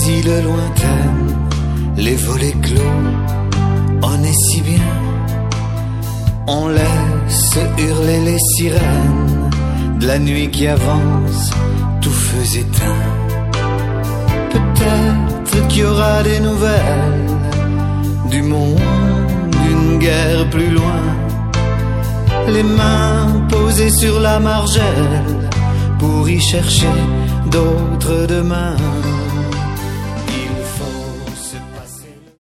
îles lointaines, les volets clos, on est si bien. On laisse hurler les sirènes de la nuit qui avance, tout feu éteint. Peut-être qu'il y aura des nouvelles du monde, d'une guerre plus loin. Les mains posées sur la margelle pour y chercher d'autres demain.